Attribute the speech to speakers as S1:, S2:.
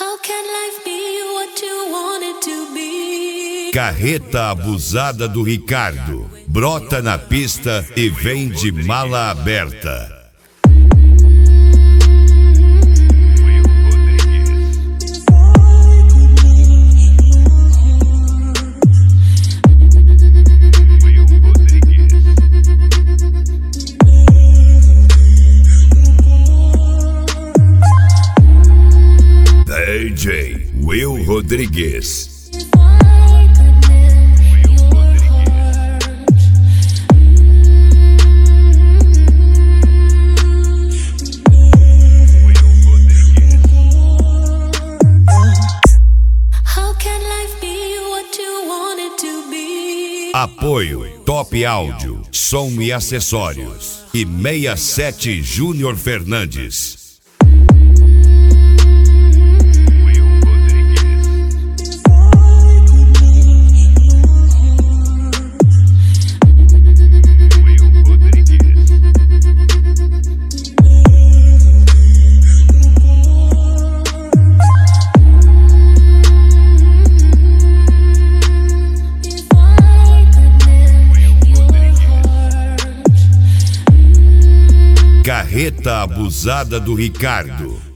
S1: How can life be what you want it to be?
S2: Carreta abusada do Ricardo brota na pista e vem de mala aberta. DJ Will Rodrigues. Apoio Top Áudio, som e acessórios e 67 Júnior Fernandes. Carreta abusada do Ricardo